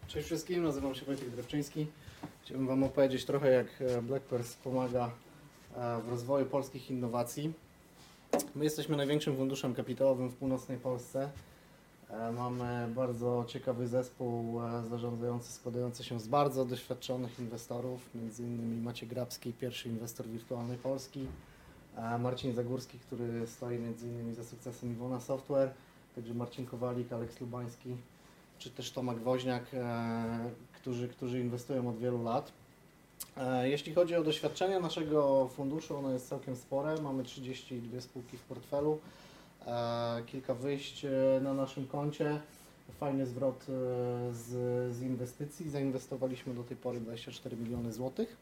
Cześć wszystkim, nazywam się Wojciech Drewczyński. Chciałbym Wam opowiedzieć trochę, jak Blackpers pomaga w rozwoju polskich innowacji. My jesteśmy największym funduszem kapitałowym w północnej Polsce. Mamy bardzo ciekawy zespół zarządzający, składający się z bardzo doświadczonych inwestorów, m.in. Maciej Grabski, pierwszy inwestor wirtualnej Polski, Marcin Zagórski, który stoi m.in. za sukcesem Iwona Software, także Marcin Kowalik, Aleks Lubański, czy też Tomek Woźniak, którzy inwestują od wielu lat. Jeśli chodzi o doświadczenie naszego funduszu, ono jest całkiem spore. Mamy 32 spółki w portfelu, kilka wyjść na naszym koncie, fajny zwrot z inwestycji. Zainwestowaliśmy do tej pory 24 miliony złotych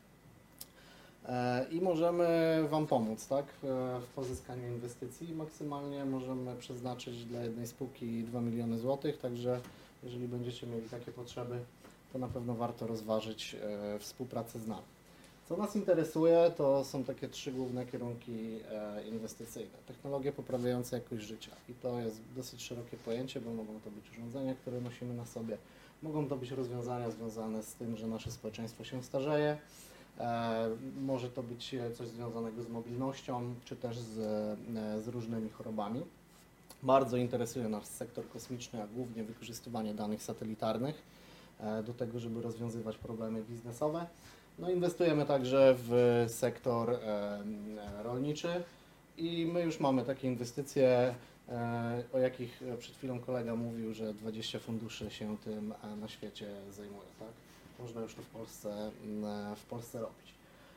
i możemy Wam pomóc, tak, w pozyskaniu inwestycji. Maksymalnie możemy przeznaczyć dla jednej spółki 2 miliony złotych, także jeżeli będziecie mieli takie potrzeby, to na pewno warto rozważyć współpracę z nami. Co nas interesuje, to są takie trzy główne kierunki inwestycyjne. Technologie poprawiające jakość życia i to jest dosyć szerokie pojęcie, bo mogą to być urządzenia, które nosimy na sobie, mogą to być rozwiązania związane z tym, że nasze społeczeństwo się starzeje, może to być coś związanego z mobilnością, czy też z różnymi chorobami. Bardzo interesuje nas sektor kosmiczny, a głównie wykorzystywanie danych satelitarnych do tego, żeby rozwiązywać problemy biznesowe. No, inwestujemy także w sektor rolniczy i my już mamy takie inwestycje, o jakich przed chwilą kolega mówił, że 20 funduszy się tym na świecie zajmuje. Tak? Można już to w Polsce robić.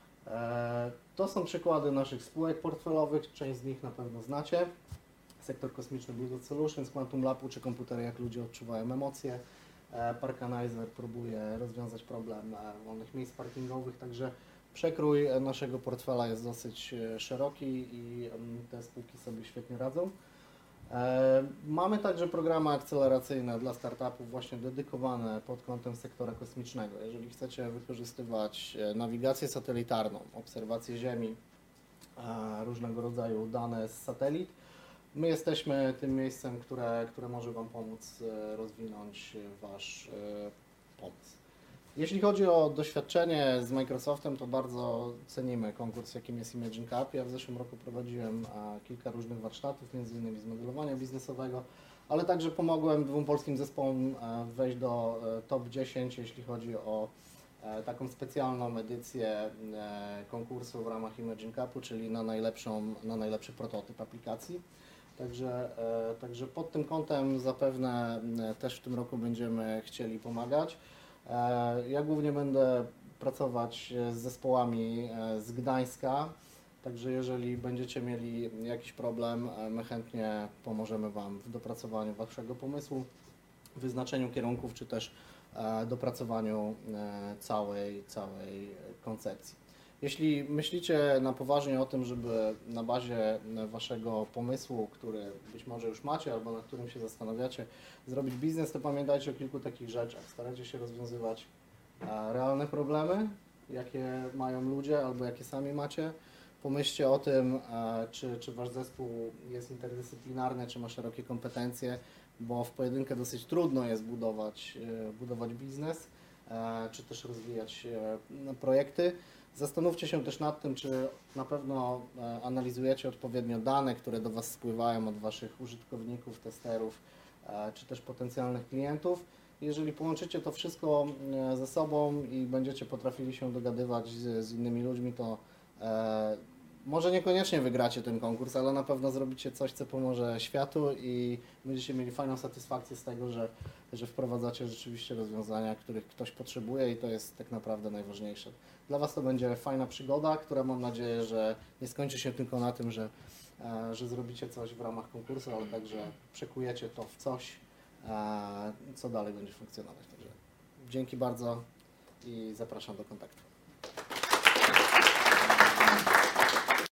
To są przykłady naszych spółek portfelowych, część z nich na pewno znacie. Sektor kosmiczny Bluetooth Solutions, Quantum Lab uczy komputery, jak ludzie odczuwają emocje. Parkanizer próbuje rozwiązać problem wolnych miejsc parkingowych, także przekrój naszego portfela jest dosyć szeroki i te spółki sobie świetnie radzą. Mamy także programy akceleracyjne dla startupów właśnie dedykowane pod kątem sektora kosmicznego. Jeżeli chcecie wykorzystywać nawigację satelitarną, obserwację Ziemi, różnego rodzaju dane z satelit, my jesteśmy tym miejscem, które może Wam pomóc rozwinąć Wasz pomysł. Jeśli chodzi o doświadczenie z Microsoftem, to bardzo cenimy konkurs, jakim jest Imagine Cup. Ja w zeszłym roku prowadziłem kilka różnych warsztatów, m.in. z modelowania biznesowego, ale także pomogłem 2 polskim zespołom wejść do top 10, jeśli chodzi o taką specjalną edycję konkursu w ramach Imagine Cupu, czyli na najlepszy prototyp aplikacji. Także pod tym kątem zapewne też w tym roku będziemy chcieli pomagać. Ja głównie będę pracować z zespołami z Gdańska, także jeżeli będziecie mieli jakiś problem, my chętnie pomożemy Wam w dopracowaniu Waszego pomysłu, wyznaczeniu kierunków, czy też dopracowaniu całej koncepcji. Jeśli myślicie na poważnie o tym, żeby na bazie Waszego pomysłu, który być może już macie albo na którym się zastanawiacie, zrobić biznes, to pamiętajcie o kilku takich rzeczach. Starajcie się rozwiązywać realne problemy, jakie mają ludzie albo jakie sami macie. Pomyślcie o tym, czy Wasz zespół jest interdyscyplinarny, czy ma szerokie kompetencje, bo w pojedynkę dosyć trudno jest budować biznes, czy też rozwijać projekty. Zastanówcie się też nad tym, czy na pewno analizujecie odpowiednio dane, które do Was spływają od Waszych użytkowników, testerów, czy też potencjalnych klientów. Jeżeli połączycie to wszystko ze sobą i będziecie potrafili się dogadywać z innymi ludźmi, to może niekoniecznie wygracie ten konkurs, ale na pewno zrobicie coś, co pomoże światu i będziecie mieli fajną satysfakcję z tego, że wprowadzacie rzeczywiście rozwiązania, których ktoś potrzebuje i to jest tak naprawdę najważniejsze. Dla Was to będzie fajna przygoda, która mam nadzieję, że nie skończy się tylko na tym, że zrobicie coś w ramach konkursu, ale także przekujecie to w coś, co dalej będzie funkcjonować. Także dzięki bardzo i zapraszam do kontaktu.